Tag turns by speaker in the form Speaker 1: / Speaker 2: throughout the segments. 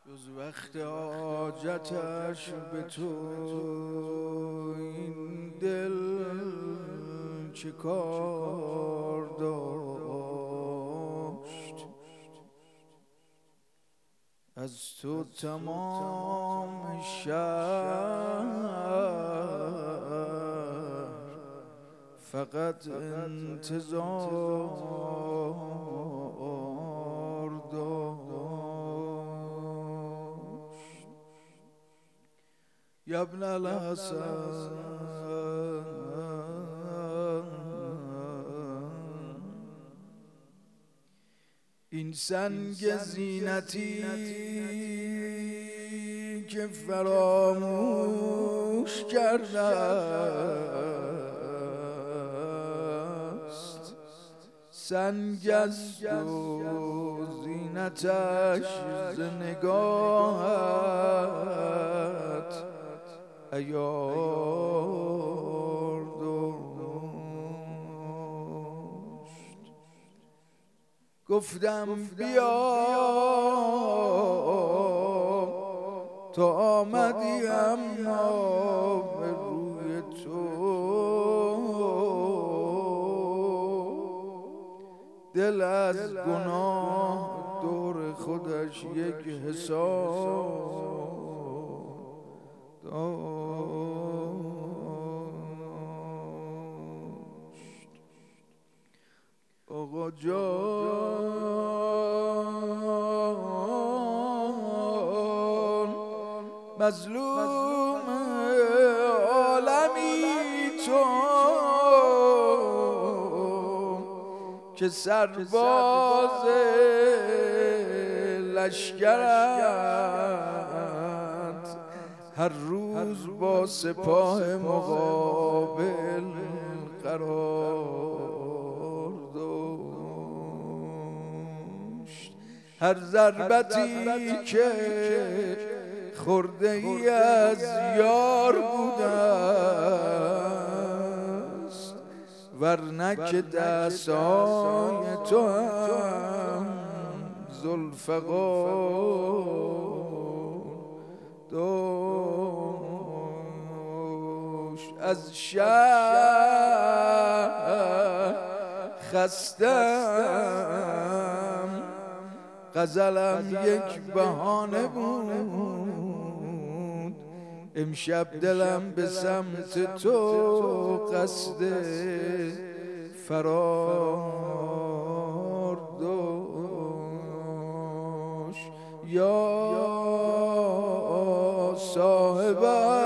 Speaker 1: جز وقت حاجتش به تو این دل چه کار داشت؟ از تو تمام شهر فقط انتظار داشت. یا ابن الحسن این سنگ زینتی که فراموش کرده است، سنگ است و زینتش ز نگاهت عیار داشت. گفتم بیا تو آمدی، اما به روی تو دل از گناه دور خودش یک حساب داشت. آقا جان مظلوم عالمی تو که سرباز لشکرت هر روز با سپاه مقابل قرار داشت. هر ضربتی که خورده ای از یار بوده است، ورنه که دستای تو هم ذوالفقار داشت. از شهر خستم، غزلم یک بهانه بود، امشب دلم به سمت تو قصد فرار داشت. یا صاحب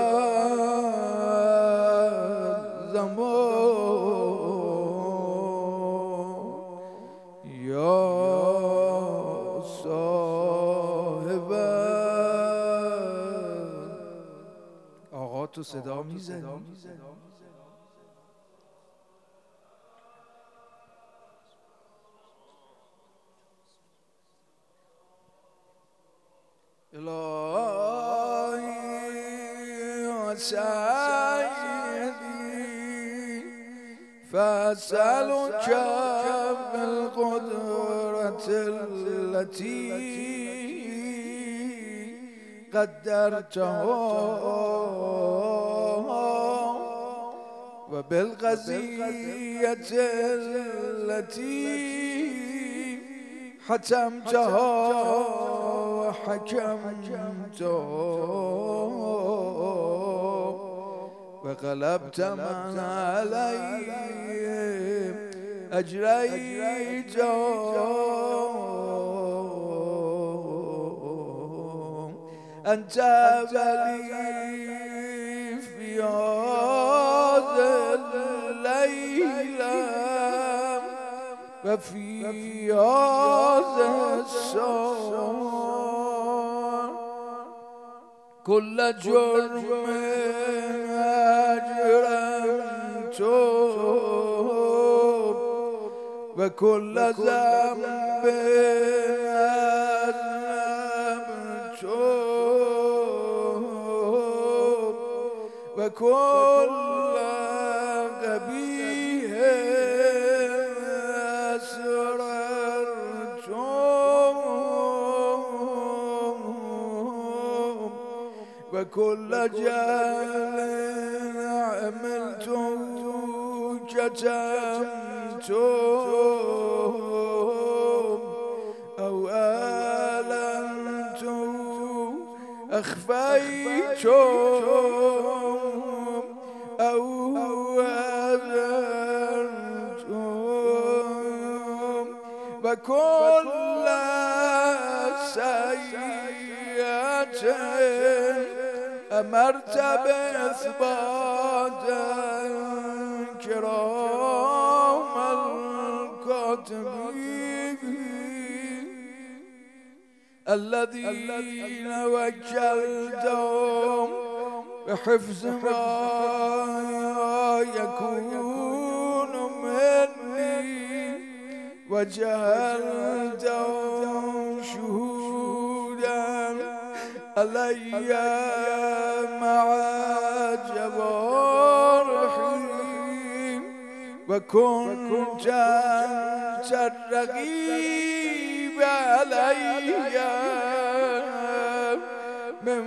Speaker 1: زمان، یا صاحب. آقا تو صدا میزنی؟ الهی و سیدی فاسألك بالقدرة التي قدرتها وبالقضية التي حتمتها وحكمتها وغلبت من عليهم أجريت أنت ولي في هذا الليلة وفي هذا الشهر، كل جرم أجرمته وكل ذنب أذنبته وكل قبيح أسررته وكل جهل عملت كتمت أو أعلنت أخفيت أو أذنت وكل سيئة أمرت بإثبات كرام الكاتبين الذين وكلتهم بحفظ ما يكون مني وجعلتهم شهودا علي مع جوارحي وكنت أنت الرقيب علي من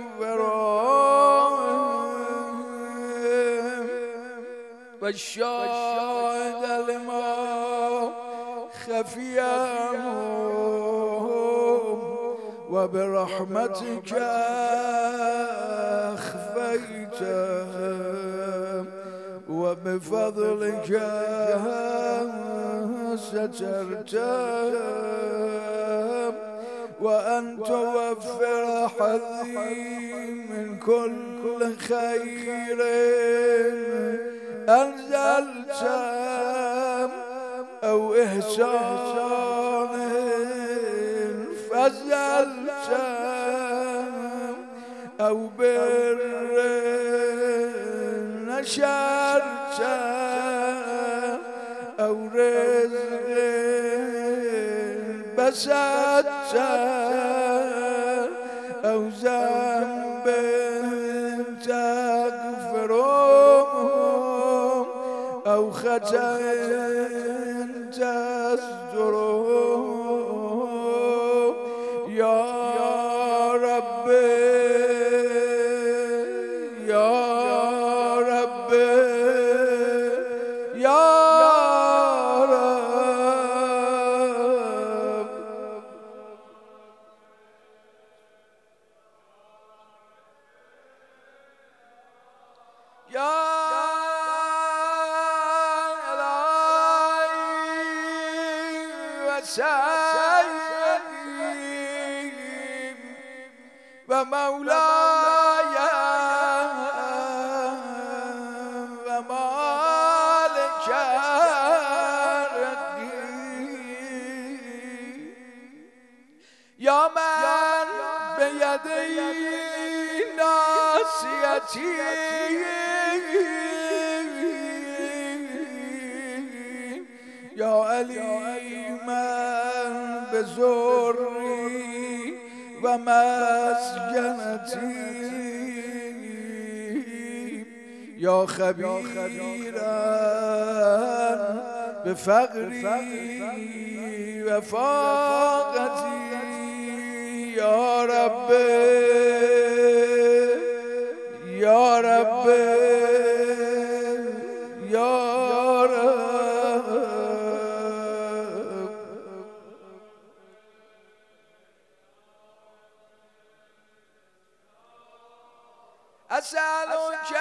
Speaker 1: ورائهم والشاهد لما خفي عنهم وبرحمتك أخفيتهم وبفضلك سترتهم وأن توفر حظي من كل خير أنزلت أو إحسان فزلت أو بر نشرت أو رزق بسطت أو ذنب تغفرهم أو خطأ تسترهم يا ربي يا ربي يا رب يا سيدي ومولاي ومالك الدين يا من بيدي ناصيتي يا عليما بزوري ومسجنتي يا خبيرا بفقري وفاقتي يا ربي يا ربي يا أسألك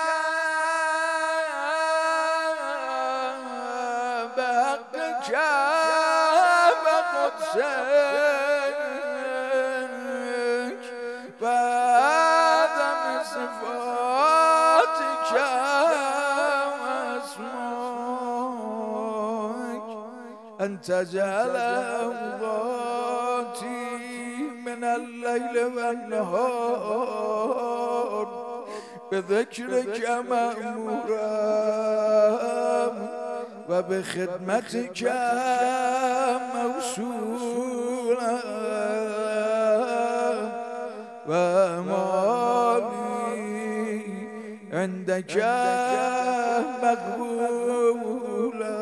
Speaker 1: بحقك وقدسك وعدم صفاتك واسمك أن تجعل أوقاتي من الليل والنهار بذكرك مأمورا وبخدمتك موصولا وأمالي عندك مقبولا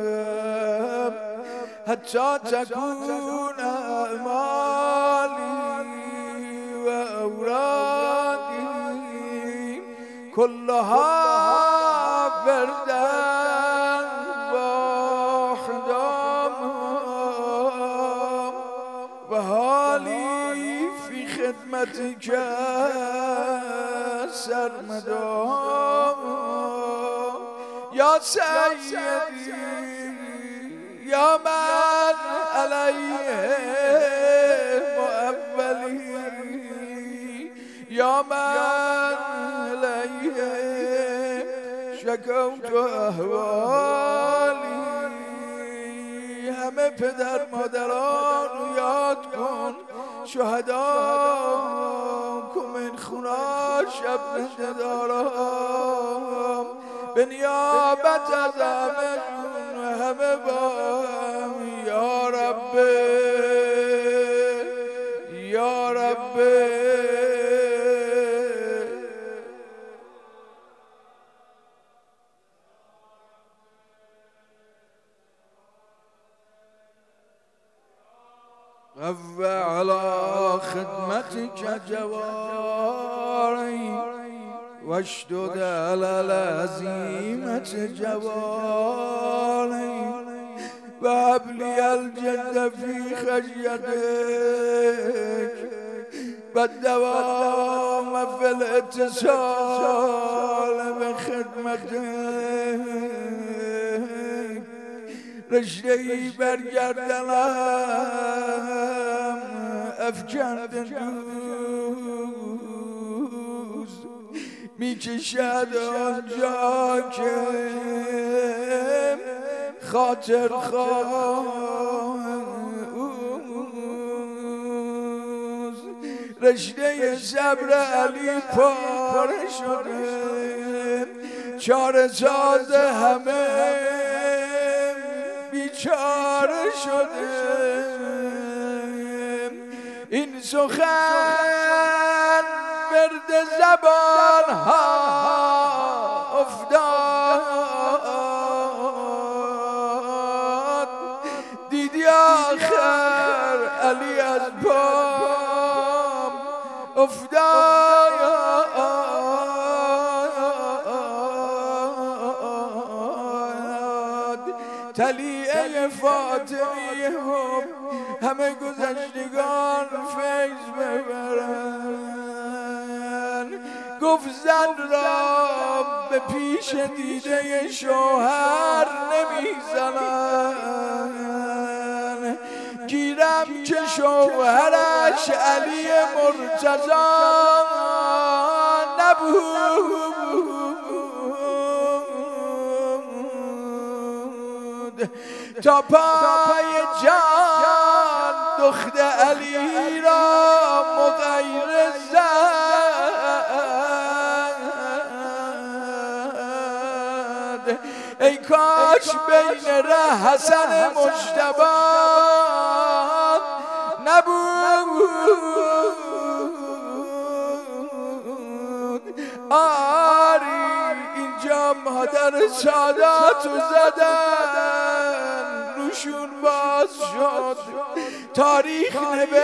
Speaker 1: حتى تكون أمالي وأورادي كلها بردا واحدا وحالي في خدمتك سرمدا يا سيدي يا من عليه مؤولي يا من عليه شكوت احوالی. همه پدر مادران رو یاد کن، شهدا کن این خونه شب ندارم به نیابت از همه با یا رب یا رب. و على خدمتك جواري واشدد على العزيمة جواري وهب لي الجد في خشيتك والدوام في الاتصال بخدمتك. رشده‌ای برگردنم افکند دوز میکشد آنجا که خاطر خواهد. رشته صبر علی پاره شده، چاره ساز همه بیچاره شده. این سخن ورد زبان ها افتاد، دیدی آخر علی از پام افتاد. تلیعه فاطمی هم همه گذشتگان فیض ببرن. گفت زن را به پیش دیده شوهر نمیزنن، گیرم که شوهرش علی مرتضی نبود. تا پای جان دخت علی را مغیر زد. ای کاش بین ره حسن مجتبی نبود. آری اینجا مادر ساداتو زدن، روشون باز شد تاریخ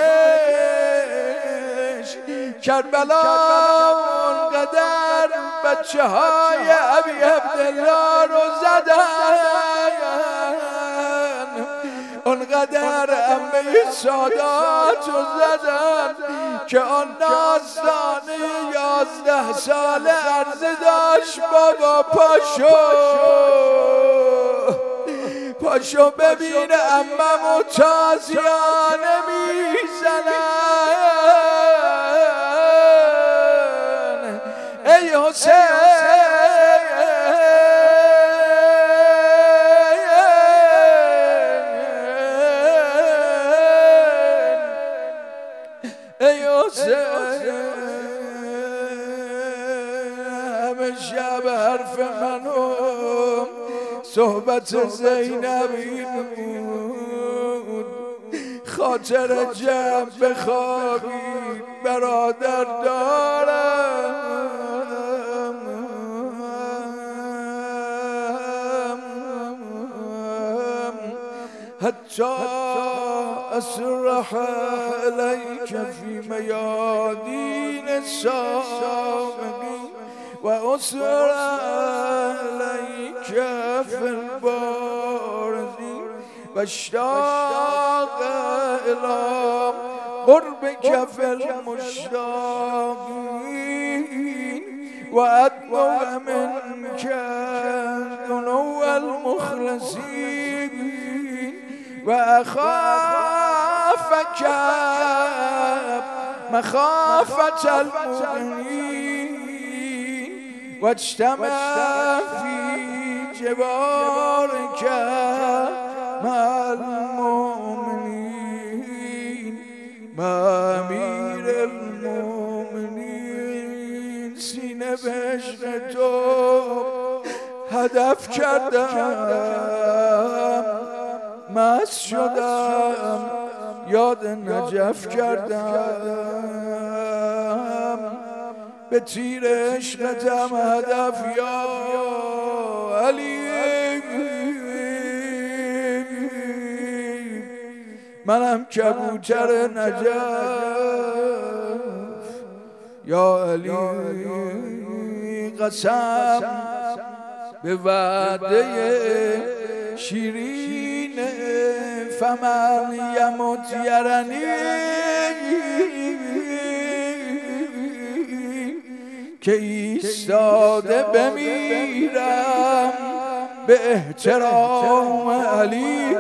Speaker 1: نوشت. کربلا اونقدر بچه های ابی عبدالله رو زدن، اونقدر امه سادات رو زدن که آن نازدانه 11 ساله عرضه داشت بابا پاشو ببین عممو تازیانه میزنن. ای حسین ای حسین، همه شب حرف منو صحبت زینبی بود. خاطر جمع بخوابی برادر دارم، حتی اسرح الیک فی میادین السابقین وأسر عليك في البارز واشتاق إلى قربك في المشتاقين وأدنو منك دنو المخلصين وأخافك مخافة المؤمنين واجتمع في جوارك مع المؤمنين مع أمير المؤمنين سینه به عشق تو هدف کردم مست شدم یاد نجف کردم به تیر عشقتم هدف یا علی منم کبوتر نجف یا علی قسم به وعده شیرین فمن یمت یرنی که ایستاده بمیرم به احترام علی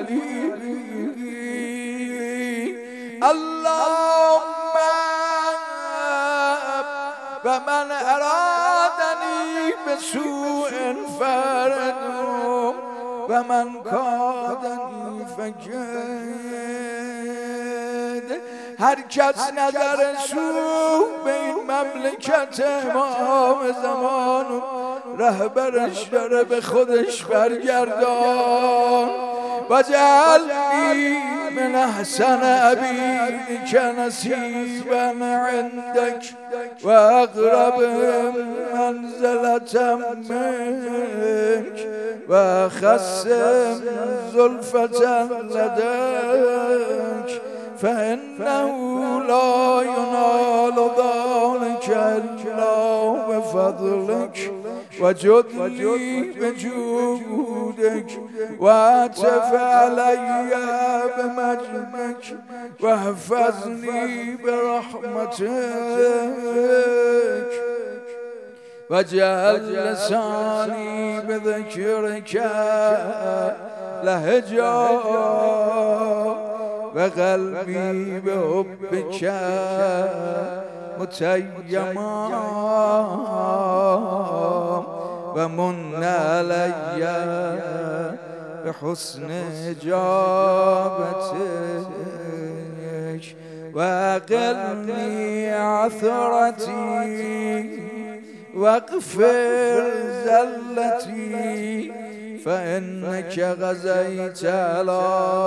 Speaker 1: اللهم و من ارادنی بسوء فردو و من کادنی فکد هر کس نظر سو به این مملکت امام زمان رهبرش داره به خودش برگردان و جعلنی من احسن عبیدک نصیبا عندک و اقرب منزلة منک و خصم زلفة لديك فإنه لا ينال ذلك إلا بفضلك وجدني بجودك وعطف علي بمجدك واحفظني برحمتك وجعل لساني بذكرك لهجا وقلبي بحبك متيما ومن علي بحسن إجابتك وأقلني عثرتي واغفر زلتي فإنك غزيت على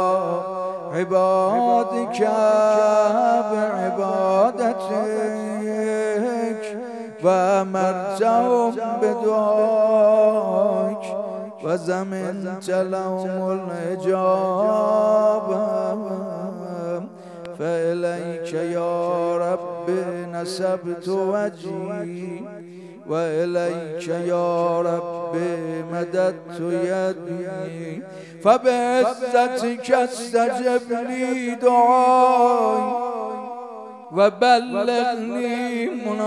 Speaker 1: عبادك بعبادتك وأمرتهم بدعائك وزمنت لهم الإجابة فإليك يا رب نسبت وجهي وإليك يا رب مددت يدي فبعزتك استجب لي دعائي وبلغني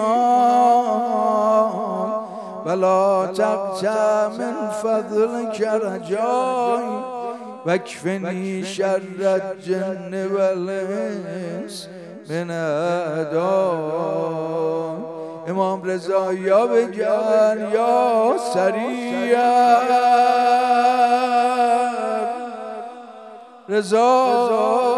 Speaker 1: مناي ولا تقطع من فضلك رجائي واكفني شر الجن والإنس من أعدائي امام رضا یا بگن یا سریع رضا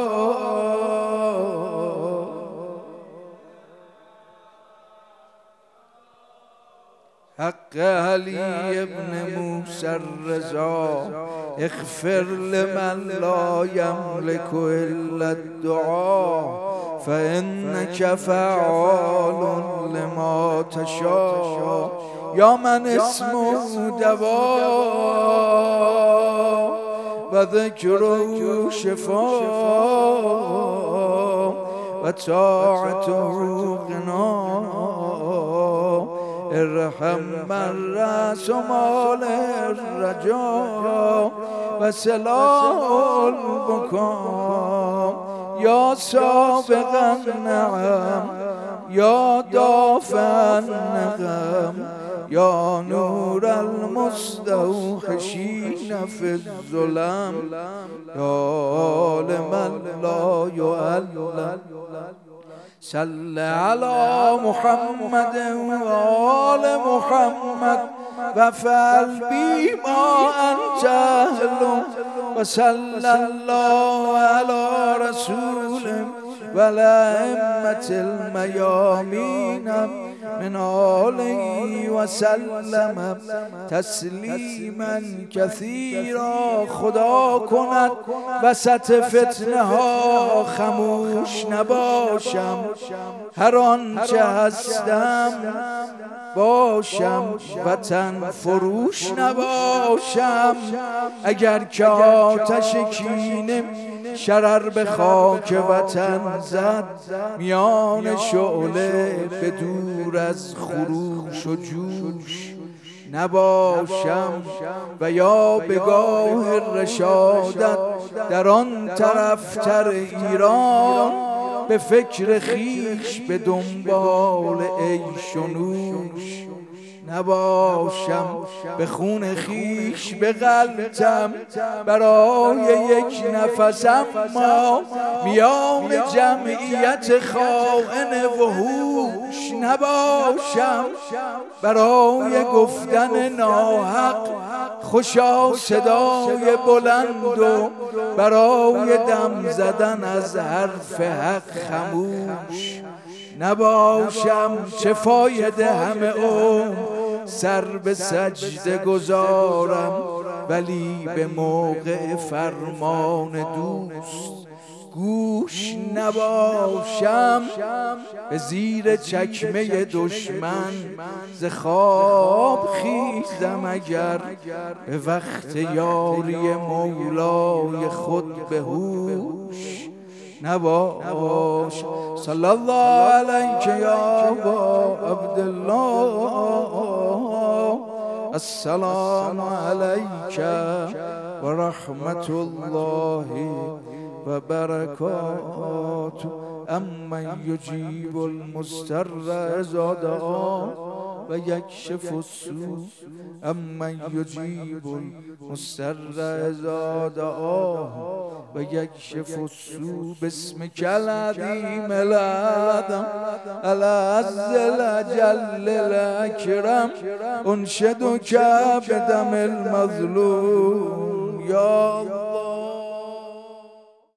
Speaker 1: حق علی ابن موسی الرضا اغفر لمن لا يملك الا الدعاء فإنك فعال لما تشاء یا من اسمه دواء و ذکره شفاء و طاعته غنا ارحم من رأس مال الرجا و سلاح البکا یا سابق النعم یا دافع النقم یا نور المستوحشین فی الظلم یا لمن لا یعلم صل علی محمد و آل محمد و فعل بی ما انت اهل و صلی الله علی رسول و الائمة المیامین من آله و سلم تسلیما کثیرا. خدا کند وسط فتنه ها خموش نباشم، هر آنچه هستم باشم، وطن فروش نباشم. اگر که آتش کینه شرر به خاک وطن زد، میان شعله به دور از خروش و جوش نباشم. و یا به گاه رشادت در آن طرفتر ایران، به فکر خیش به دنبال عیش و نوش نباشم. به خون خیش بغلتم برای یک نفس، اما میان جمعیت خائن وحوش نباشم. برای گفتن ناحق خوشا صدای بلند و برای دم زدن از حرف حق خموش نباشم. چه فایده همه عمر سر به سجده گذارم، ولی به موقع فرمان دوست گوش نباشم. به زیر چکمه دشمن ز خواب خیزم، اگر به وقت یاری مولای خود به هوش نباش. صلی الله علیک یا ابا عبدالله، السلام علیک و رحمت الله و برکاته. امن یجیب المضطر اذا دعا و یکشف السوء، امن یجیب المضطر اذا دعا و یکشف السوء. باسمک العظیم العظم العز الاجل الاکرم، انشدک بدم المظلوم